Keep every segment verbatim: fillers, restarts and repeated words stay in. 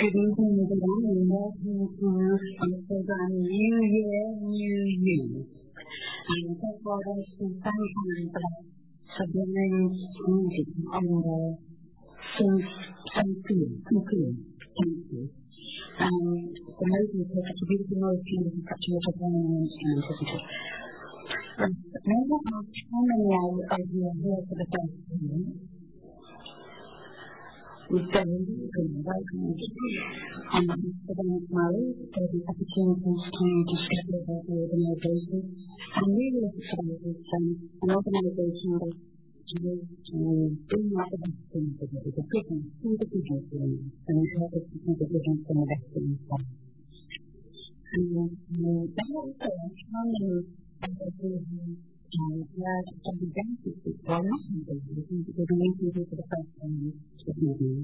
Good evening, everyone, and welcome to our program New Year, New You. And thank God for some sunshine for that subliminal music and uh, some, some feeling, some feeling. Thank you. Um, the melody is such a beautiful melody and such a beautiful instrument, isn't it? Um, may I ask how many of you are here for the first time? We've done welcome and for the next marriage, there will be opportunities to discover about the organisation. And we will explain this um, an organisation that is to bring out the best things of it, the good things, see the good things, and help us to see the good things from the best things. And that also, how many of us will and that can be benefited by not having this because we need to do for the first time this evening.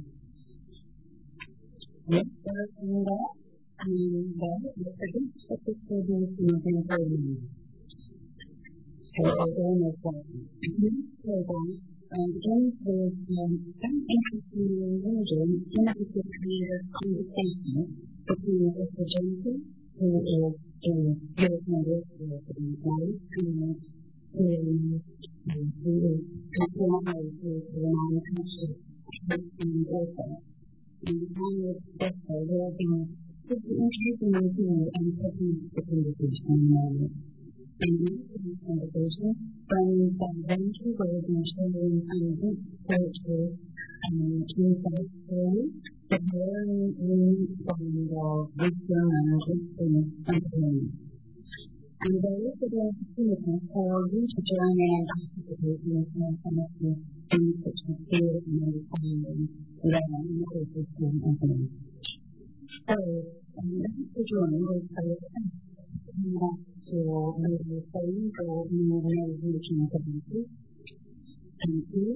Yes, there is in there, and there is a good specific in the program. So, almost one. This program begins with some interesting religion in a particular conversation between Mister Jensen, who is a European resident married, and Um, we will compromise with the non-conscious and also. And the time is better, we'll be introducing you to and taking the conversation on and this conversation from the venture where we're sharing some deep spiritual and insight stories that learn from the wisdom and wisdom and learning. And there is an opportunity for you to join in and participate in some of the things which we feel and understand and learn in the course of the evening. So, um, let's join with a little bit to maybe saying or maybe reaching a community. Thank you.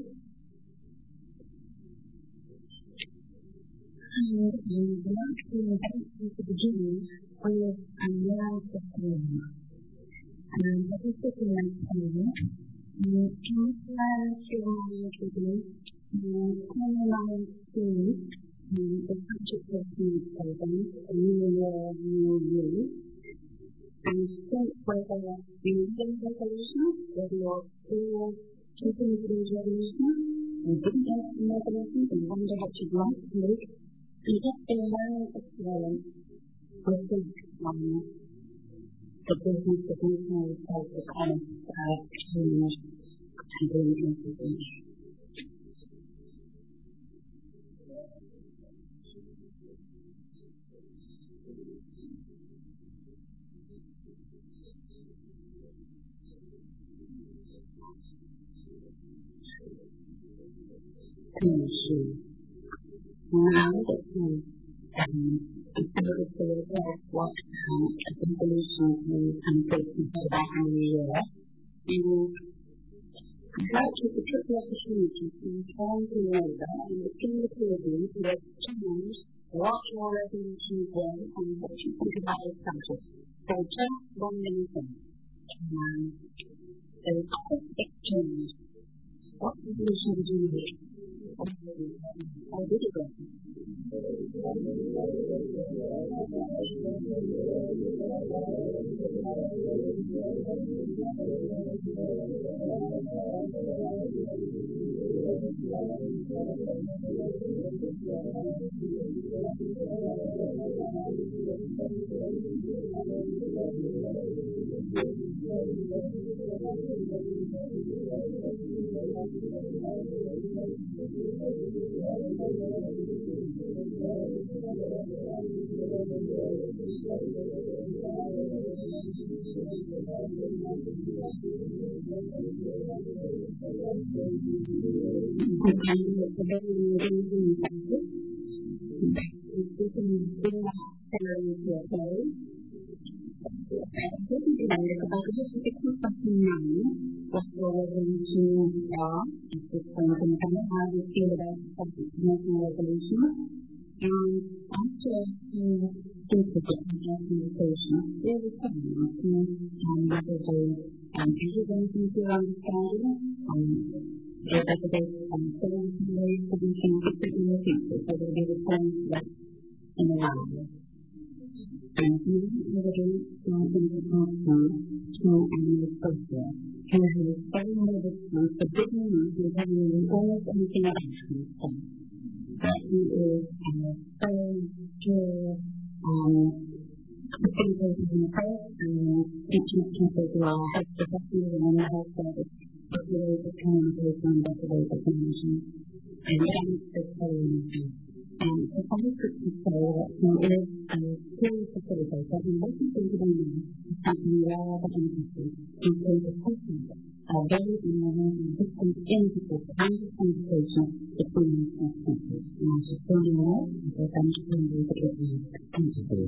And we would like to invite you to begin with a love of prayer. And that is the thing I'm saying. And can you plan to want to do and come along to the subject of the program, a new year, new you, and think whether you need resolution, whether you're still keeping to these resolutions, and didn't get some resolutions and wonder what you'd like to do, and just a learning experience with this one. The business of making of the kind of change and doing everything. Thank you. Now that we um, decided to look at what um, a resolution is and thinking about how we are, and I'd like to take the opportunity to turn to Yoga and begin the program to challenge what your resolutions were and what you think about the subject. So just one minute. Um, so quick exchange. What resolution did you make? How did it go? in the world. And new evidence from the country to animal culture can have a very negative particularly with having almost anything about that he is a very pure facilitator himself and teaching people who are health professionals and mental health service better ways of communication and better ways of managing. And that is the very And if I could say that he is a pure facilitator, and what he's going to do now is something rather interesting. He's going to question a very enormous and distant input and conversation between these two people. And I should say more, because I'm just going to do it with you. Thank you.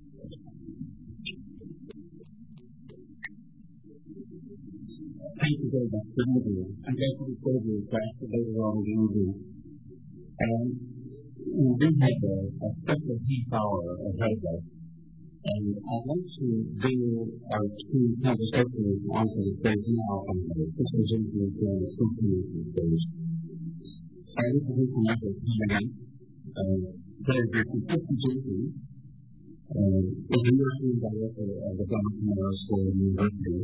Thank you very much for the interview. I'm going to record your class later on in the interview. And we do have a, a special half hour ahead of us. And I want to bring our two conversations onto the stage now from the Christian Jesuit and the Christian stage. I want to do some other comments. There is a Christian Jesuit, a university director of the Government Memorial School University.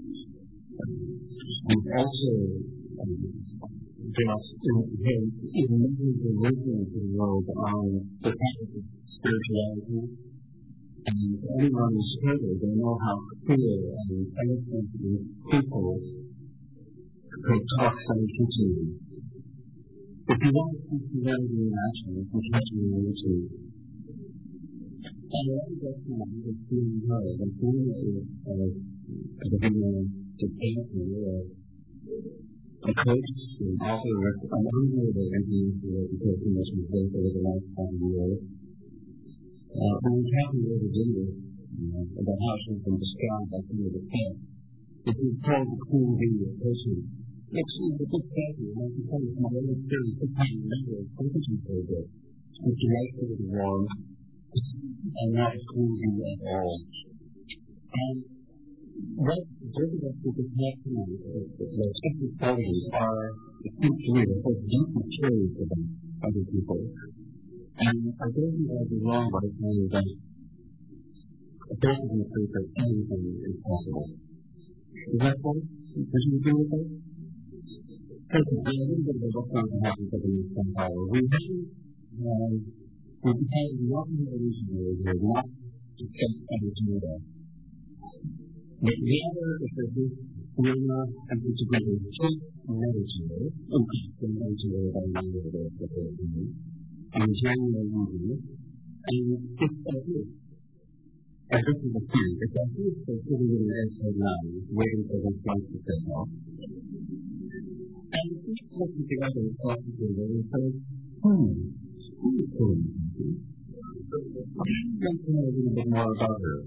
And also, um, just in, in making the movement of the world on the topic of spirituality. And anyone who's heard it, they know how clear and eloquent people could talk some teaching. If you want to see humanity in action, you can catch me on YouTube. And I want to get to the feeling her, the feeling of the video to paint the world. A coach and author of an unbelievable interview for the education that was built over the last five years. Uh, when we talk about Virginia, uh, about how she's been described by some of the past, if you call the cool video person, it's a good family, and I can tell you from my own experience, the kind of member of competition for this, which is right for the warm, and not a cool video at all. And what observing us with this next one, the specific qualities are essentially the deep materials of other people. And I don't think I'd be wrong by saying that a person can say that anything is possible. Is that right? Would you agree with that? First of all, a little bit of a background on how we get in this power. We have, uh, we've had one revolutionary here, not to get others to know that. But the other is that this Roma and integrated take medicine, including medicine by number of the people, and January movie, and it's a good. And this is the thing, it's a good for sitting in the outside line, waiting for the flight to take off. And the people looking together and talking together and say, hmm, who is doing this? I'd like to know a little bit more about her.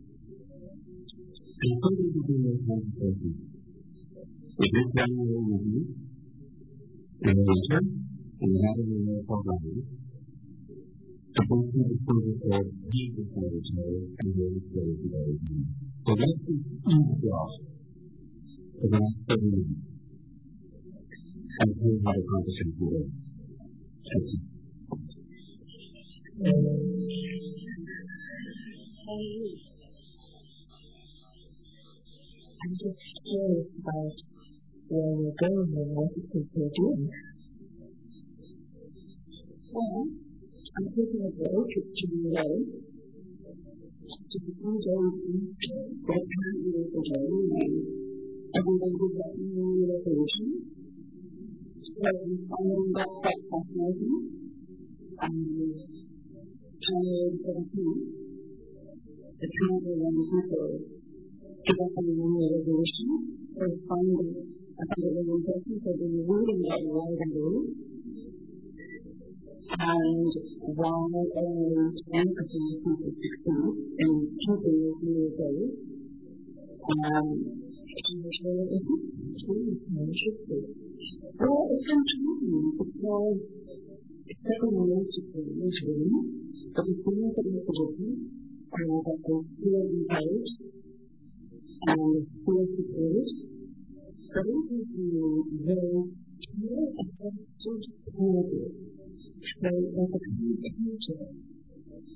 And so did we do this conversation. With this January review, in the winter, in the Hattie Renewal Program, to go through the process of Jesus Medicare and really stay today. So let's be easy off for the next thirty minutes. And here's how the conversation today. Thank you. I'm just curious about where we're going and what it is we're doing. Well, I'm taking a break to be ready to become Johnson, what can't you do for Johnson, and everybody who's got new resolution. So I'm finding that quite fascinating. And January seventeenth, the Canada Young People give us a new resolution. So I find it, I find it really interesting. So they're reading that why they do. And why only ten percent of people succeed in keeping these new goals. Um, and which really isn't. It's really how it should be. Well, it's interesting because it's taken a lot to do this room, but the things that make a difference are that they feel engaged and feel supported. But it is very clear and sort of positive. So there's a kind of future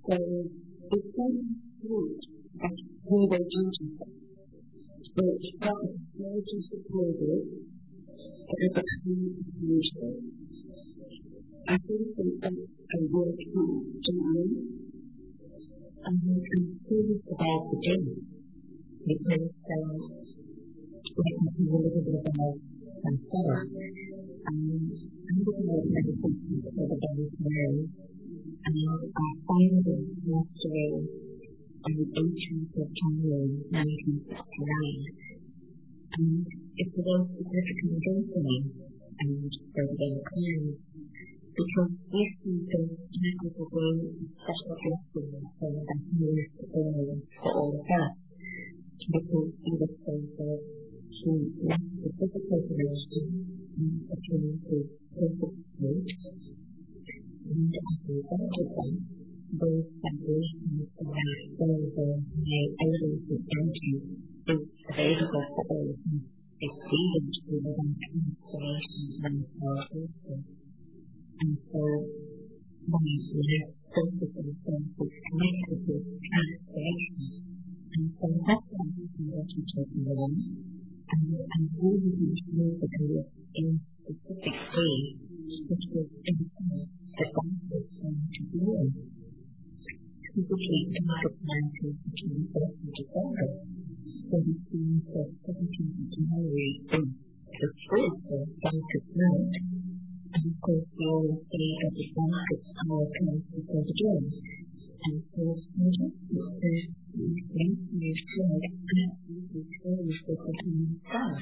So it's very important that who they duty for. So it's part of the security supported that is a community. I think that that's a work hard to know. And we can see this about the day because um, we can see a little bit about myself. Um, I'm looking at meditation for the days now, and I find it yesterday on the eighteenth of January nineteen sixty-nine, and it's a very significant day for me and for the day of time, because this is the magical day of special blessing for the years to go for all of us, because it was so that she left the physical relation and achieved the perfect state, and as a result of that, those vibrations that all the high elements of energy is available for all of us. It's leading to the transformation and power. And so, when we have focus on things that's connected with transformation, and so that's what I'm thinking that you're talking about, and I'm really going to move the career in a specific way, which was everything that God was going to do. Typically, the market plan to achieve first of December, so we see the seventeenth of January is the first of Sanctus Night. And of course, we always say that the Sanctus hour comes before the dawn. And so, we just look at these things we have shared absolutely clearly for the common God.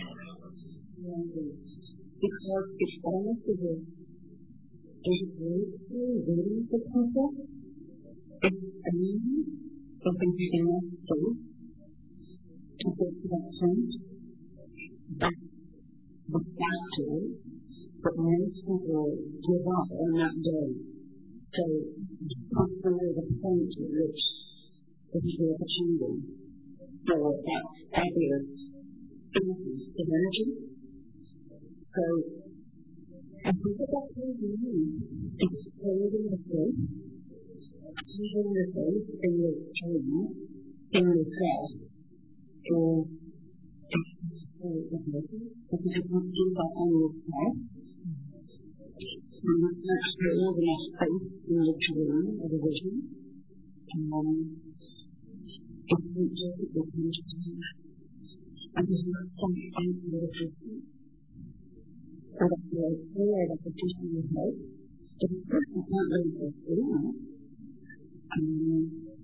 Because it's almost as if it's really waiting for people. It's amazing. It's interesting enough to to get to that point. But the fact is that most people give up on that day. So that's really the point at which it's the opportunity for that fabulous increase in energy. So I think that that's what we need. It's holding the faith, holding the faith in the dream, in yourself, or it's the person, because you can't do that on yourself. And that's actually organized faith in the dream or the vision. Um, it's not just that we're going to do that. And there's not something that is different. So that we're clear that the vision is hope. But of course, we can't really go through that. Um,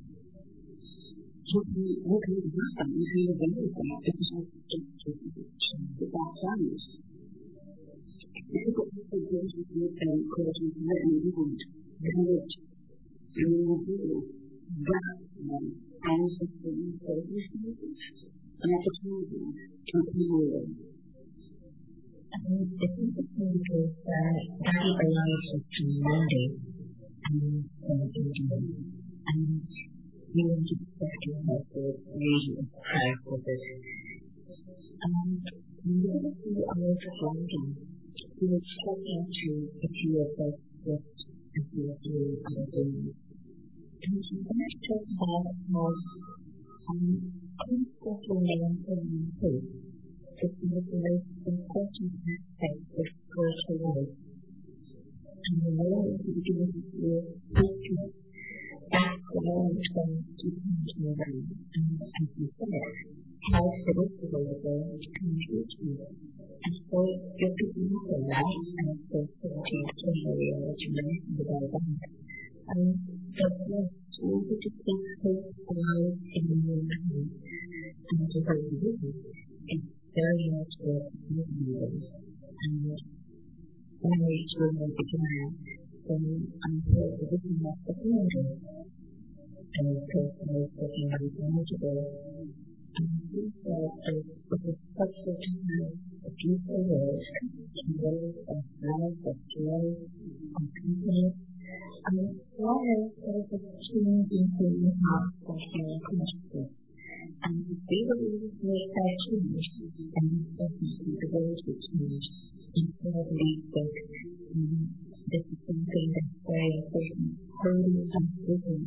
what can, what can happen if you avoid that? Because I don't think that that sounds. Because what people do is we do them causing written event, courage, and we will do that one as the thing for these things, an opportunity to continue. And the thing is that that allows us to Monday and Sunday, and we want to expect to have the really high for this. And we want to see our London. We were talking to a few of us just as we were doing other things. And we wanted to talk about how um, constantly maintaining faith is one of the most important aspects of spiritual life. And we know at the beginning of the year, faithfulness, that's the long-term keeping to your life. And as you said, how it is available to contribute to you. And so, you're picking up on that, and of course, seventeenth of January, as you mentioned about that. And but yes, we wanted to take faith alive in the new life, and to hold the vision. It's very much what we need. And when we truly began, then I'm sure the vision was the future. And of course, I was looking at it manageable. And I think that it was such a time. A beautiful world, world of love, of joy, of happiness, and as well as there is a change in the heart of human consciousness. And if we believe make that change, then definitely the world will change. And so I believe that um, this is something that's very important, holding that vision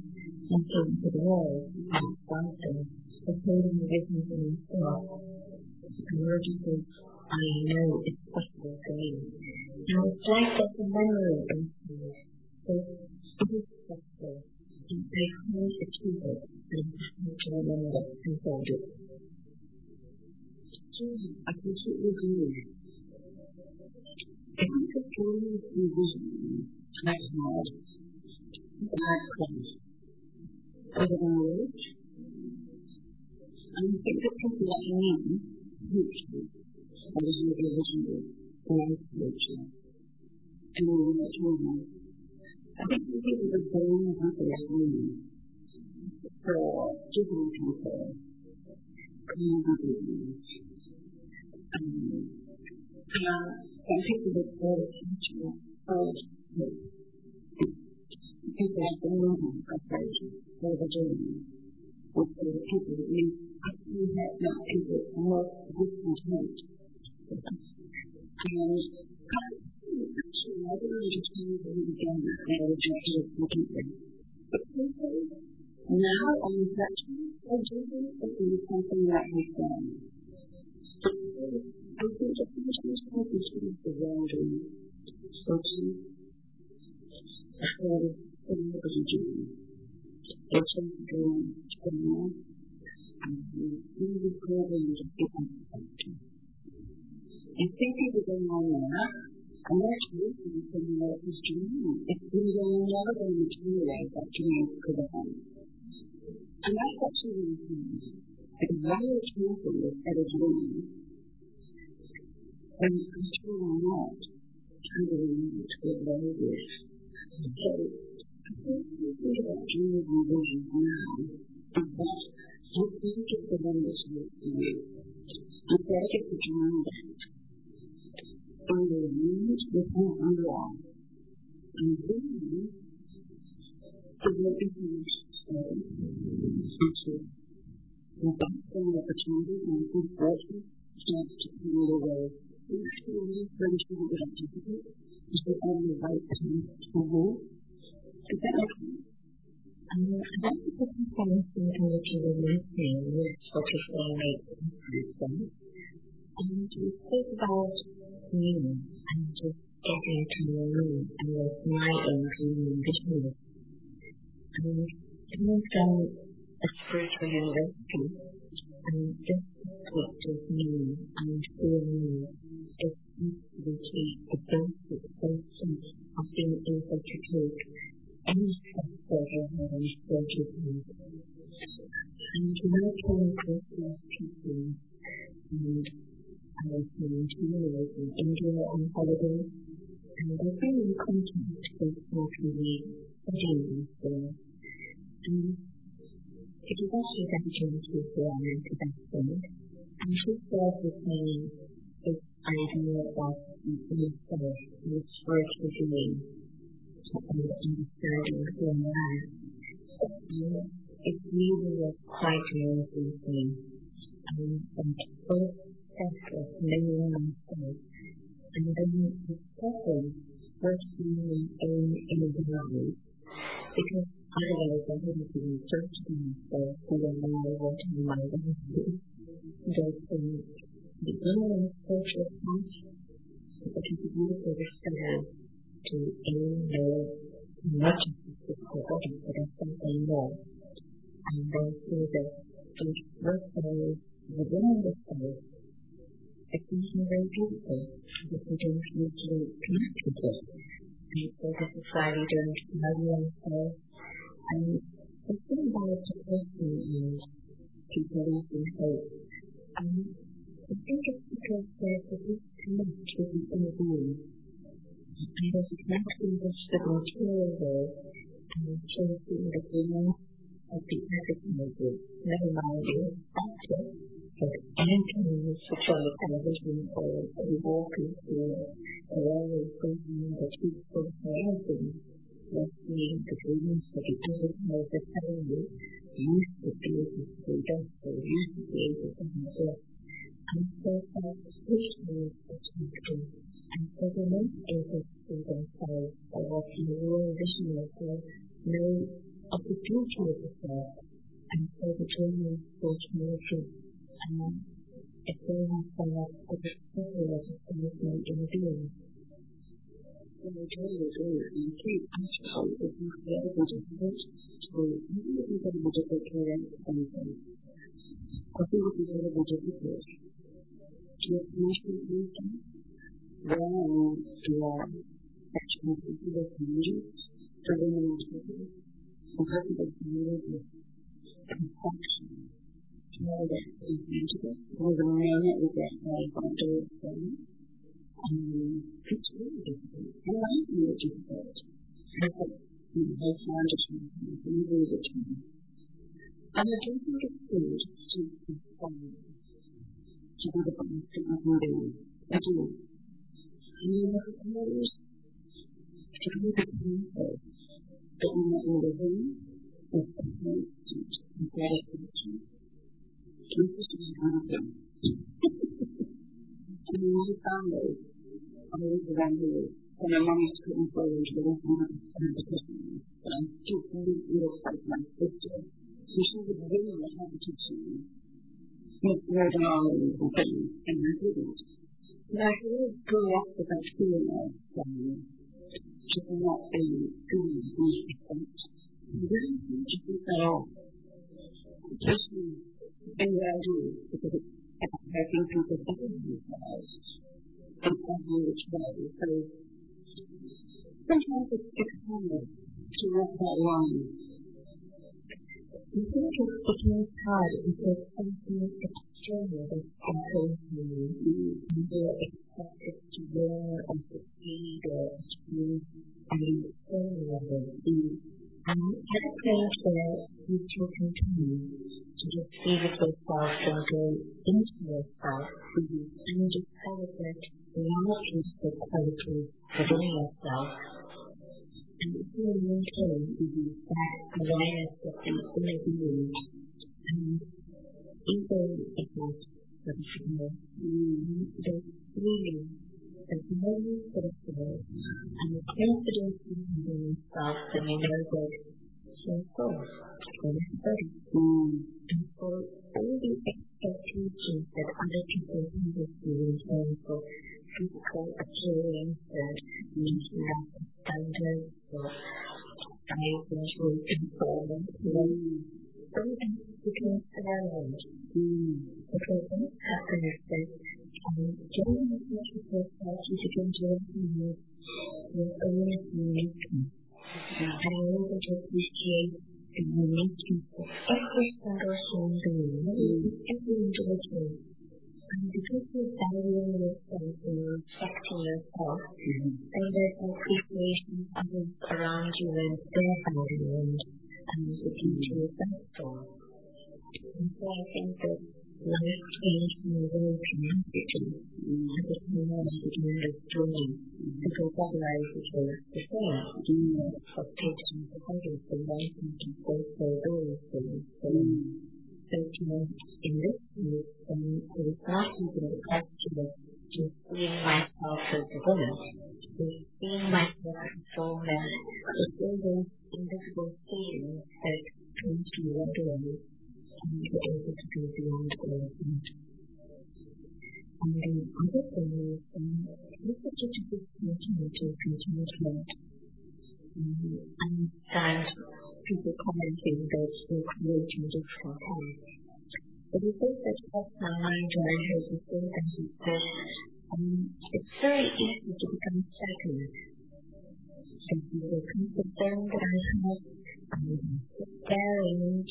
looking to the walls and faster, supporting the visions in himself. Emergency, I know it's possible for me. Now it's like there's a memory inside. So it is possible. And I can't achieve it, and I have to remember and hold it. I completely agree with you. If we could fully envision that's hard, that close, over the words, and think of people that you mean, hugely, and as you originally, life nature, and all that time. I think the people that go on happy at home, for giving people, clean happiness, um, uh, and people that go to future, all hope. People have been living for pleasure, for the journey, with the people that you actually have not people more discontent. And actually, I don't understand the again that I would have to look at them. But people, now on reflection, I do think that there is something that has done. I think that the responsibility is the wrong spoken, as well as the nobody doing. It's just going to go on, and we will go on to get on the function. I think people going on there, and that's really something that is dreaming. It's really never going to materialize that dream could have done. And that's actually really important. Because while it's happening with other dreaming, and I'm sure I'm not, I really need to get better with. So, I think we think about dreaming and vision now, is that you think it's the one that's worth for you. You better get the dream back. And the wind with who you are. And then, the way you can stay, future, and that's the opportunity and good fortune, chance to create a way. Actually, very sure that activity is the only right time to move. Is that okay? Um, I don't think the components in which you were listening with what you're saying makes sense. And we spoke about meaning and just getting to know me and with my own dream and vision. And coming from a spiritual university, and just what is me and feeling me is absolutely the basic function of being able to take any step further than spiritual things. And when I came across these people, and I was in two years in India on holiday, and I've been in contact with quarterly studying there. And it was actually that opportunity where I went to that point, and she shared with me this idea of yourself, which work you're doing, and understanding who I am. And it really was quite amazing for me. And both of many myself, and then the second working in in the body, because otherwise I wouldn't be searching myself who am I, what am I going to do. There's some beginning of spiritual path, but it's a beautiful discovery to aim know not just the physical body, but as something more. And then through the first workplace within the space, it's even very beautiful because we don't usually connect with it. And so this is why we don't value ourselves. And it's been about the person and to believe in hope. And I think it's because there's a big connect with the inner being. And there's a connection with the material world and changing the being of the advertising, never mind the factor. But anytime you switch on the television or you walk into a railway station that speaks for anything, you're seeing the dreams that the advertisers are telling you, you used to be able to do this, or you used to be able to do this. And so that switching is attractive. And so they're not able to see themselves or what your vision is, or know of the beauty of the self, and so the journey goes more through. Um, if they have found the discovery of the movement in the being. When the journey is over, you can't actually, if you get a bunch of things, so you can get a bunch of parents and things. I think if you get a bunch of people, you have national wisdom, then you are actually people of community, so then you are people, and people of community, compassion. Know that is beautiful. We're going to learn it with that like on the thing. Um, it's really difficult. I like it really difficult. I hope you know, I found it really really difficult. And I don't think it's good to be fun. To be the best of my doing. I do. And you know, always to be the people that you know in the room is the most gratitude. This is one of them. And my family, I was around here, and my mom was putting forward to the one of the person, but I'm still really little like my sister. So she was really happy to see me. Make more than all of these things, and I didn't. But I really grew up with that feeling of family. She was not being good and good. I didn't think at all. Especially in what I do, because I think people think of themselves in some which way. So sometimes it's, it's hard to walk that line. I think it becomes hard because something external is imposing you, and you're expected to wear or succeed or achieve and you external of it. And at a place where you can continue to just be with yourself and go into yourself and discover that reality is the quality within yourself. And if you maintain that awareness of the inner being, and even if not the fear, there's really the moment for the soul and the confidence in yourself that you know that your soul is everybody. And for all the expectations that other people have of you in terms of physical appearance and mental standards or guidance or performance, all that becomes irrelevant. Because what happens is that Um, during the process of you begin to recognize your own uniqueness. And I also to appreciate the uniqueness of every single human being, every individual. And because you're valuing yourself and you're respecting yourself, then there's an appreciation of others around you and their value and, and the beauty of that soul. And so I think that life changed me very dramatically at the time I began this journey, because otherwise it was the same. The expectations of others, the wanting to fulfill those things. So, you know, in this case, um, it was not even a question of just seeing myself as a woman, just seeing myself as a soul man, but all those invisible feelings that come to you otherwise. And you're able to go beyond all of them. And the other thing is, um, this is such a big continue to contentment. Um, I understand people commenting that they're creating discontent. But the thing that crossed my mind when I heard you say that is that um, it's very easy to become stagnant. And the concern that I have, um, there and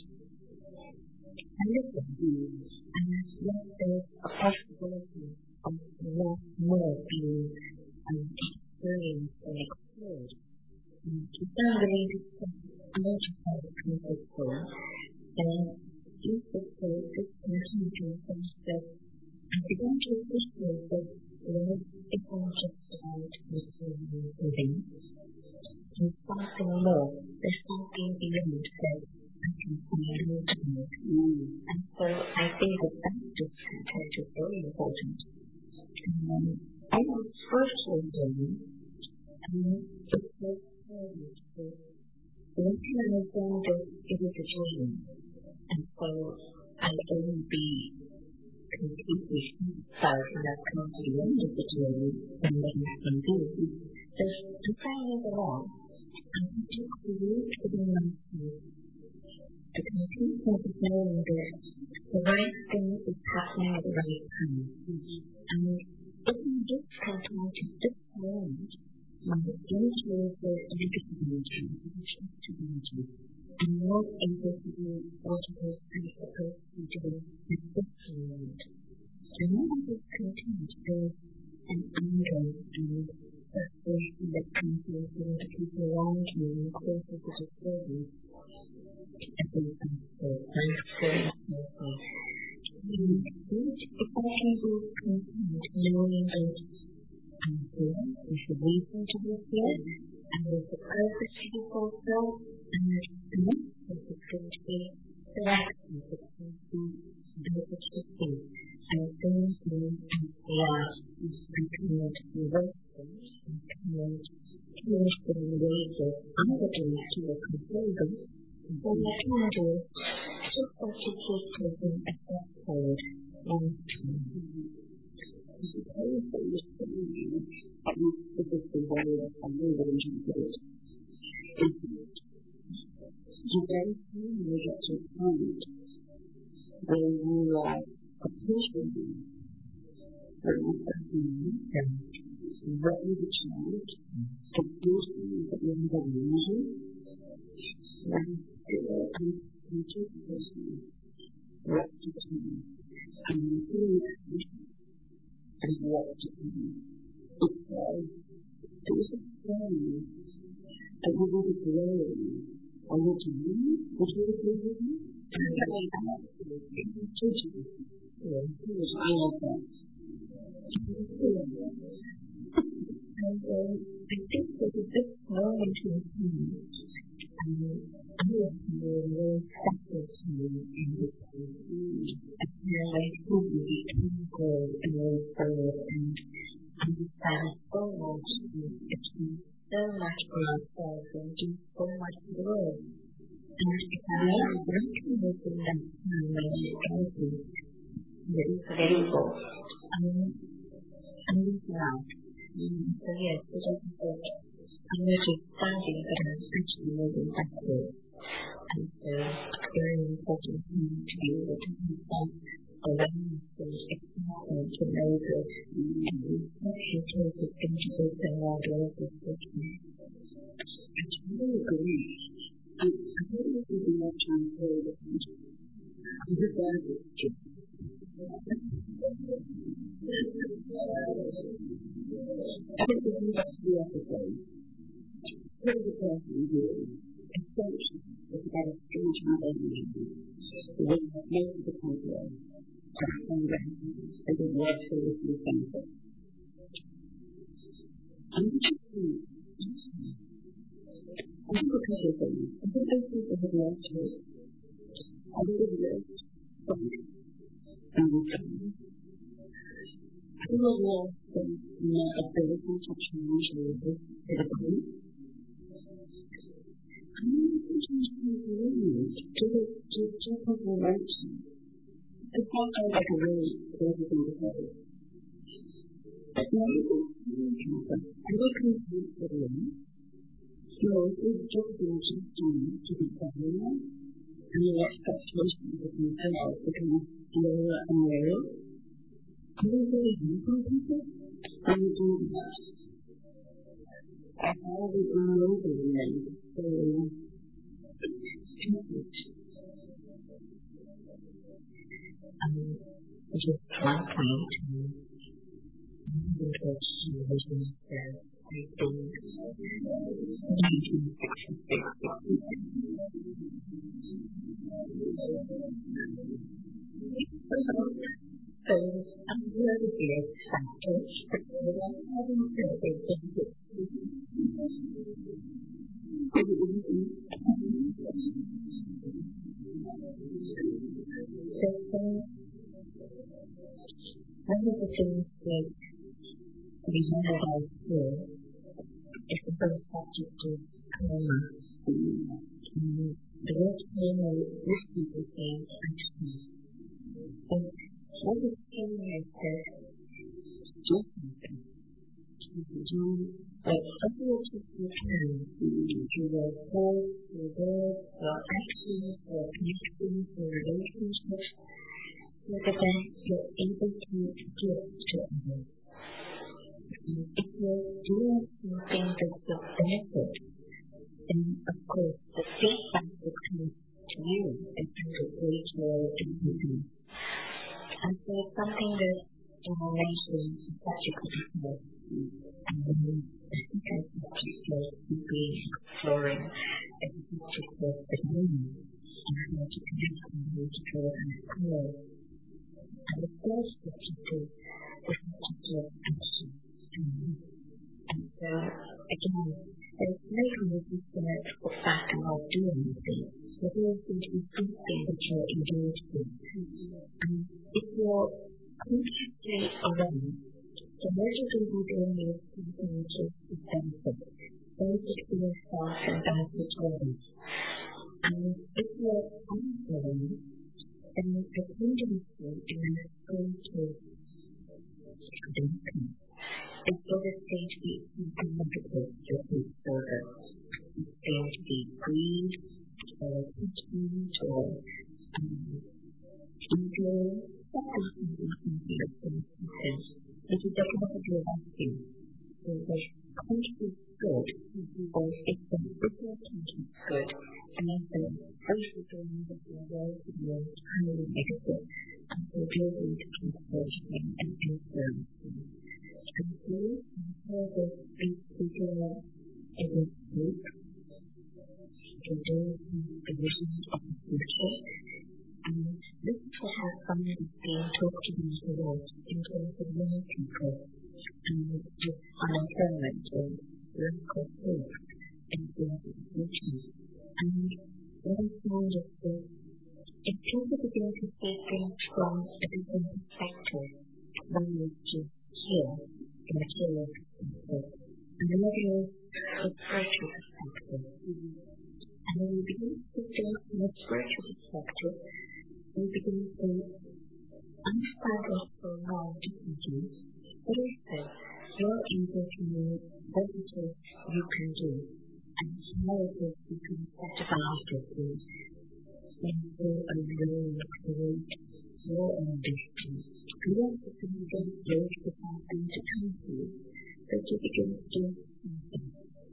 and listen, and yet there's a possibility of a lot more being um, experienced and explored. Um, to some related to identify the comfort zone, and if the soul is continuing to sense that I began to appreciate that life isn't just about living. There's something more, there's something beyond that. And so I think that that discontent is very important. Um, I was first learning, and it was very good. What can I understand that it is a dream, and so I only be completely satisfied when I come to the end of the dream and then I can do it. Just to follow along, I can just create within myself the complete sense of knowing that the right thing is happening at the right time. And if you just continue to this moment, my intuitive negative energy, positive energy, I'm not able to do what it is I'm supposed to be doing at this moment. And when I just continue to build an anger and frustration that comes with the people around me in the course of the disturbance, I think I'm so thankful and so if I can be content knowing that I'm here, there's a reason to be here, and there's a purpose to be fulfilled, and there's a next purpose going to be the next purpose going to be the purpose to be. And things move and last, and commit to work things, and commit to finish the ways of other things to a conclusion, what I can do is just like to keep taking a step forward one time. I suppose that you're saying that you this is the way that I really enjoy it. You then finally get to a point where you are appreciating that you are doing what you achieved, the good things that you have done usually, and still unconscious person what to do, and you feel and what to do. Because there's a story that you will be growing on what you need, what you will be doing, and that will absolutely teach you. I love that. And uh, I think that at this moment in time, um, I was really effective to me in this place. I feel like really can go and move forward and understand so much and achieve so much for myself and do so much for the world. And if I am working with them that time when I get to it is available, um, I'm losing out. Um, so yes, it is important. I'm not just standing, but I'm actually moving backward. And so it's very important for me to be able to understand awareness and excitement to know that what you take is going to go somewhere else is different. I totally agree. I totally agree with what you're saying. I'm just glad it's true. I think this is the episode. What is the person doing? Essentially, it's about a strange energy. When most of the people are hungry, they don't work for this new benefit. I'm interested in I think a couple of things. I think those people have lost hope. I think they've lost hope. And we're trying. I think they've lost the ability to change this at a point. I'm not sometimes confused to the to check of the emotion. It's not like a really crazy thing to say. But now it's really happen. I look at this video. So it's just been just time to be better, and your expectations of yourself become lower and lower. Do you really hear from people when you do that? I have it all over again, so um, just one point to which television says I think nineteen sixty-six. So I'm really good factors, but I haven't said they think it. So one of the things that we have out here is the first subject of karma. And came a risky thing actually. And what is came is that just something. But other people can to their thoughts, their words, their actions, their connections, their relationships, so that then you're able to give to others. If you're doing something that's of benefit, then of course the feedback that comes to you is a great role in thinking. And so it's something that in our nation is such a good example. And I think I appreciate you being exploring as a subject of the moment and how to connect and how to draw and explore. And the first objective is the objective of action. And so, again, there's no resistance to the fact that I'm doing anything. There's always going to be something that you're engaged in. And if you're consciously aware, so what you're going to be doing is something which is of benefit, benefit for yourself and benefit to others. And if you're unaware, then the tendency is going to strengthen. It's always going to be something negative to this further. It's going to be greed, or attachment, or ego, something that can be of benefit. It is definitely a vacuum. So there's conscious good, or if the bigger conscious good, and then the social doing that you're well to be highly negative, and so you're going to keep worshiping and influencing. And so, how does this figure in this group to do the vision of the future? And this is perhaps something that's being talked about a lot in terms of young people and with unemployment or lack of hope in the future. And what I found is that if people begin to see things from a different perspective, one is to hear the material perspective, and another is the spiritual perspective. And when we begin to see things from a spiritual perspective, we begin to understand what's going on differently, but also you're able to know what it is you can do and how it is you can set about it and go alone and create your own destiny. You don't have to begin to wait for something to come to you, but you begin to do something.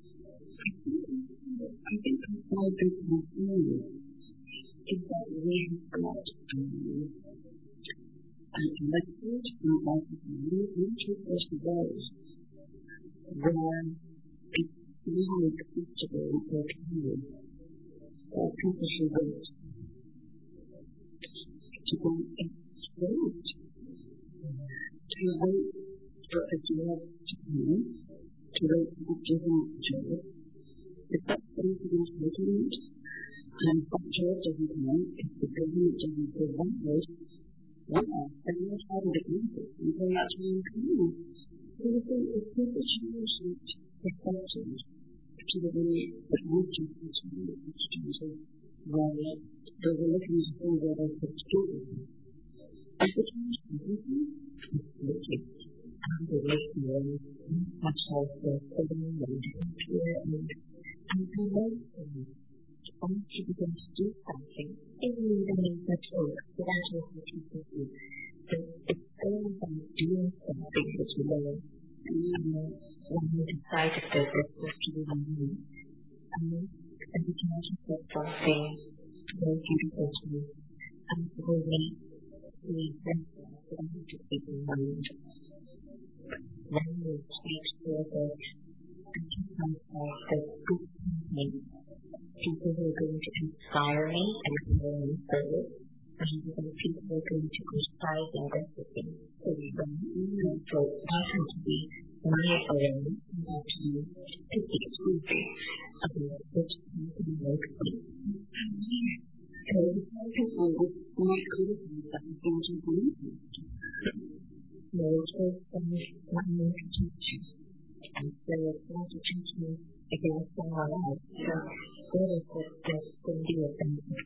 I think it's my big concern is that we have got um, an elected and also really first of all where it's really acceptable for people or people who wait to go and wait to wait for a job to come, to wait for a given job. If that's something important, and if that job doesn't come, if the government doesn't provide it, well, then we're having to do it until that time comes. So you see, if people change that perspective to the way that we can continue to change it, well, they were looking to see where they could do it. If it changes everything, absolutely. And the way to learn much more for studying and computer and and to learn things. Once you begin to do something, even even in such work, that is what you can do. So it's all about doing something that you learn. And you know, when you decide that there's this what you want to do, and and you can also put something very beautiful to you. And so we we sense that we just keep in mind. Then we make sure that I can find out that good company, people who are going to inspire me and inspire me further, and people who are going to criticize and everything. So we don't need to have to be my own, not to take the exclusion of which company works with. So some people might criticize that we don't agree with it. No, it's not an institution. And so it's not a teaching against someone else. So what is it that's going to be a benefit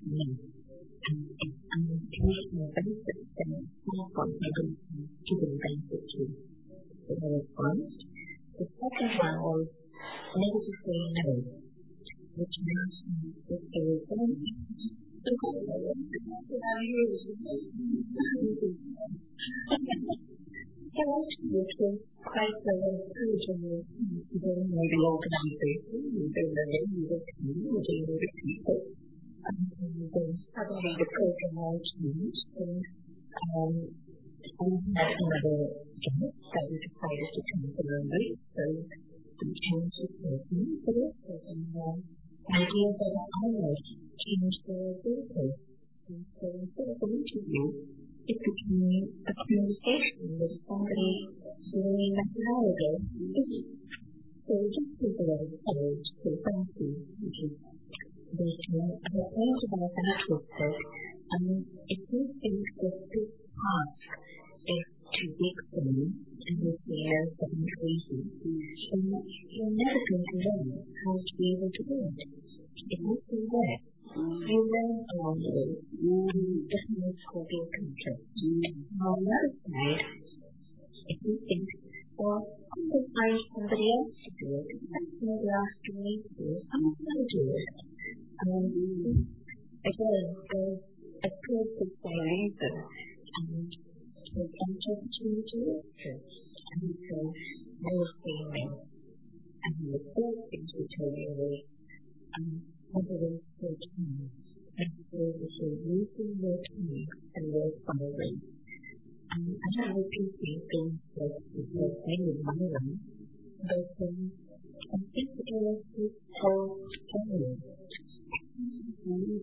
quite a encouraging maybe organization, they learn the community, the people, and then suddenly the program all changed, and um, we had another job, so we decided to temporarily, so we changed the person for this, and um, idea that I was changed the business, and so instead of an interview, it became a conversation with somebody doing methodology. So just people are encouraged to thank you, which is they can, and the point about that was that um, if you think that this task is too big for me, and you see as seven crazy, then you're never going to learn how to be able to do it. It must be there. You learn along the way. This makes for your control. On the other side, if you think, well, I'm going to find somebody else to do it, that's not asking me to do it, I'm not going to do it. Um, again, there's a purpose for a reason, and there's some opportunity to work through. And so, I was feeling, and the third thing to tell you was, um, whether it's for time, and so this is using your time and your following. Um, I don't know if you think things like this are maybe one of them, but um, I think it was this whole story. One of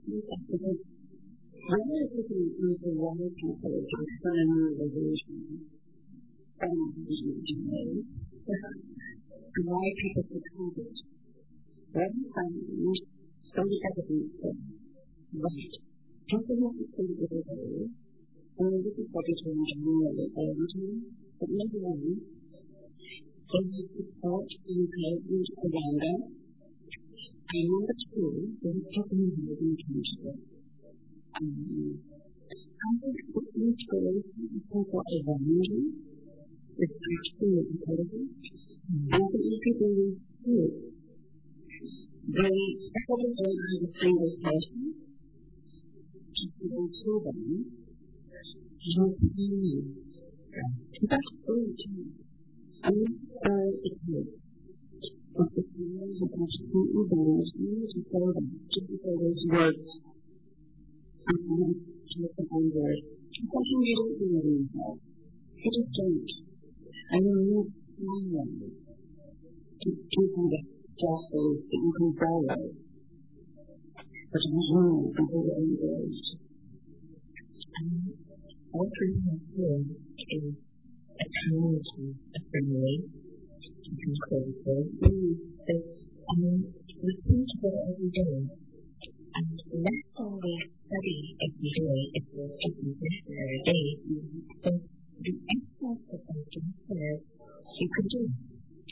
the things is the water people is primary revolution from today. Why people support it. Every time you study evidence that right, people have to say that it is, and this is what is going to generally everything, but number one, they will support and encourage around them. And number two, they will take them in the intention. Um, I think that inspiration is people around you is actually intelligent. And I think if people will see it, they probably don't have a single person to people to them. You'll see. That's very true. And that's all it is. It's the feeling that absolutely belongs to you to tell them, to say those words. And then to look at one word. It's something you don't do it yourself. You just don't. And you need someone to give you the justice that you can follow. But you know people are engaged. And what we have here is a community of family. You can call it there. I mean, we think about it every day. And less than we study every day, if we're taking this every day, then the essence of something says you could do it.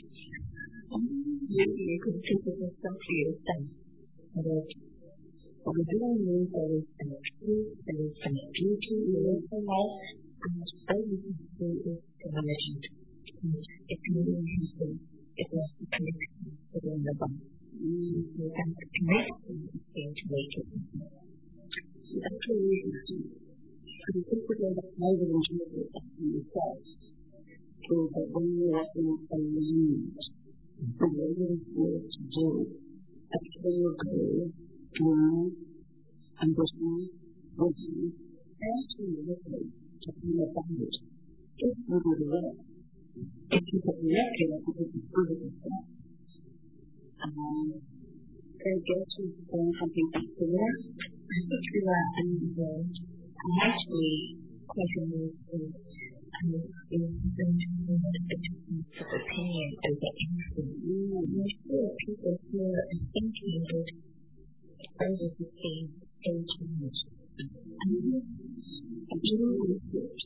You, you could think of yourself for yourself. But what we do means there is some truth, there is some beauty, there is some life, and all we can do is to manage it. It can be easy. It was the connection within the body. You have to connect with the thing to make it. That's really interesting. So you think about the private intuitive in yourself. So that when you're in a land, the way that it's worth to do, that's where you're good, learn, understand, listen, and to listen to feel about it. It's really the way. If you get reacted, I think it's good as well. Um, very good to learn something back to there. I think we are unusual. I'm actually quite amused with um, in terms of the difference of opinion over anything. There's still people who are thinking that over the same age range. And I do research.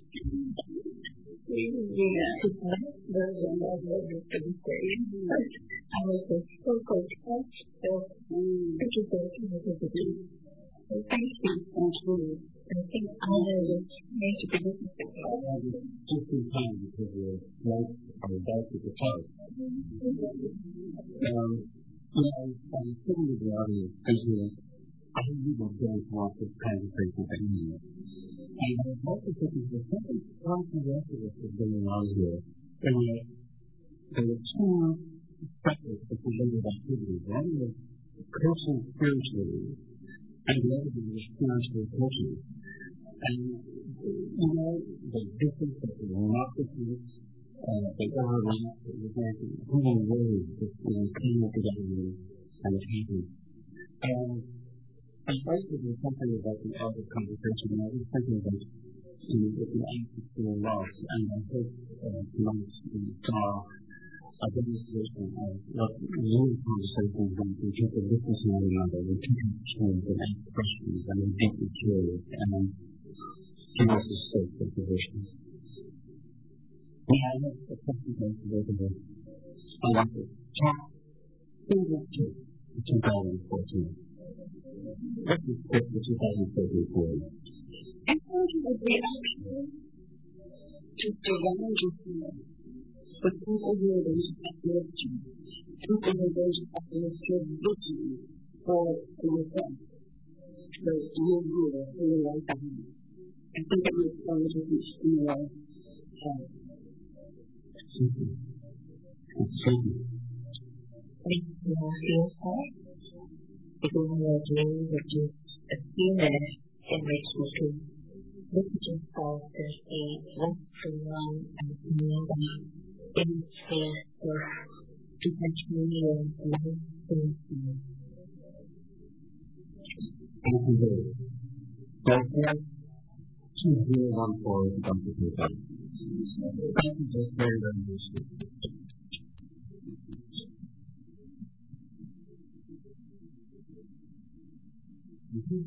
Yeah, it's not very well known for the same, but I was a so-called touch, so thank you for looking at the video. So thank you, thank you. I think I will make a big difference. Just in time because we're right on the back of the top. Um, you know, I'm sitting with the audience thinking I really don't want this conversation to end. And I also think there's something controversial going on here. And there are two factors that related activities. One is coaching spiritually, and the other is spiritual coaching. And, you know, the difference that the democracies, uh, they overlap, that there's human ways that, you know, coming together and achieving. And I thought there was something about the other conversation, and I was thinking about, you know, if the answer to a loss, and I hope uh, tonight we saw a demonstration of what real conversations when we get to listen to one another, we take questions and ask questions, and we get curious, and give us a state of position. Yeah, I have a question for both of us. I want to talk to two thousand fourteen. What is the two thousand fourteen for you? I thought it would be actually just a wonderful but people who are those uplifting, people who are those uplifting vision for yourself, so you're good for your life behind. I think it makes all the difference in your life. Thank you. Thank you. Thank you for your time. If you want to do which is a few minutes in which you can look at yourself and see what's going on and know that in the space of potentially your life is you. Thank you very much. Doctor two zero one four is Doctor Peter. Thank you just very, very much. Mm-hmm.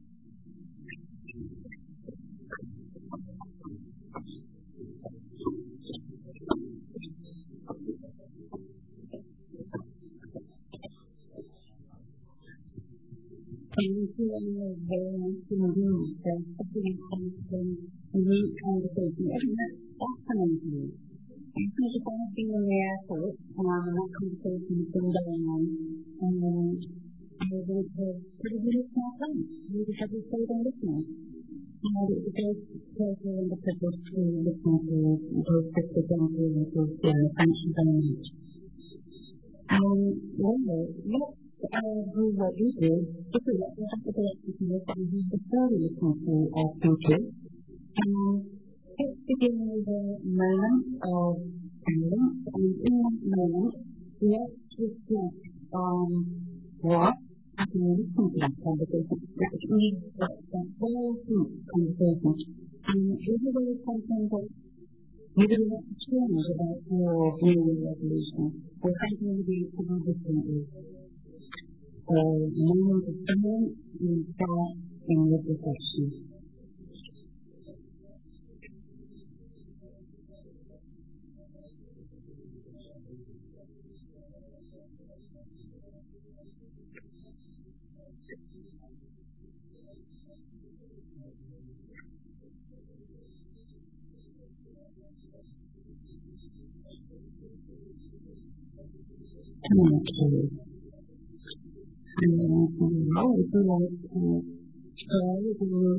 And we feel a little very nice to do so something comes from a new conversation. Isn't that awesome of you? I think it's all being in the effort, um, that conversation has been going on. And I was able to pretty good at that time. We just have to stay there listening. And it was very pleasure and the privilege to listen to those sisters and those things. Thank you very much. Um, well, let's uh, do what you do. If we let the academics to look at the story of people of future. And let's begin with a moment of silence. And in that moment, let's reflect on what happened in that conversation. Let's read that whole deep conversation. And is there something that you would like to change about your view of evolution, or something you would like to do differently? So, moment of silence, and start in your reflection. Thank you. And now, if you like to share with you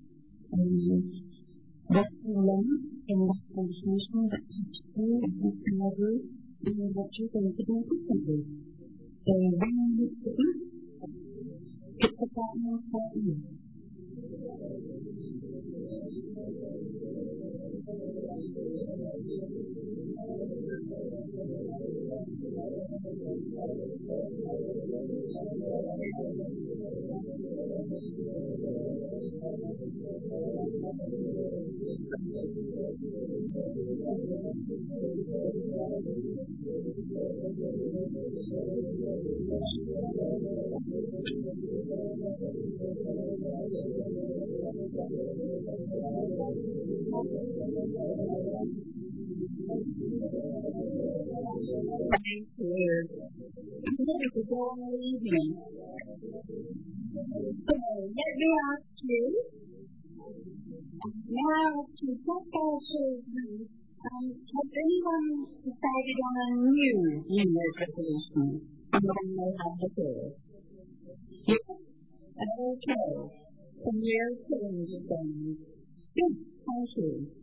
what you learned in that conversation that touched you and inspired you, and what you're going to do differently. So, when you look at it, it's about more for you. Thank you. This is all evening. So, let me ask you, now to talk about children, um, has anyone decided on a new New Year's resolution? And then they have the third. Yes? Okay. From where change is going, this country